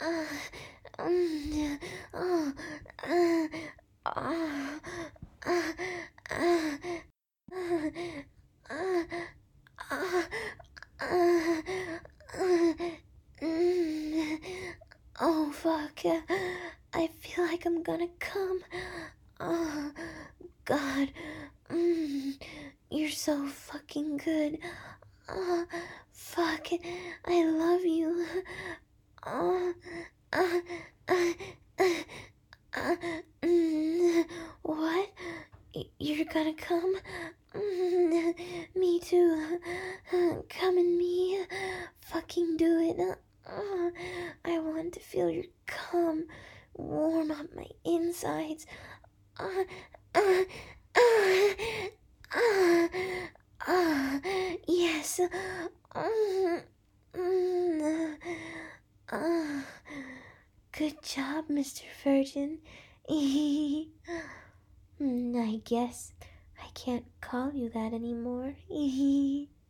oh, uh, uh, uh, uh, uh, oh fuck. I feel like I'm gonna come. Oh god. You're so fucking good. Oh fuck. I love you. Oh uh, uh, uh, uh, what? You're gonna come? Me too. Come and me. Fucking do it. I want to feel your cum warm up my insides. Uh, uh, uh, uh, yes. Mm, uh, good job, Mr. Virgin. I guess I can't call you that anymore.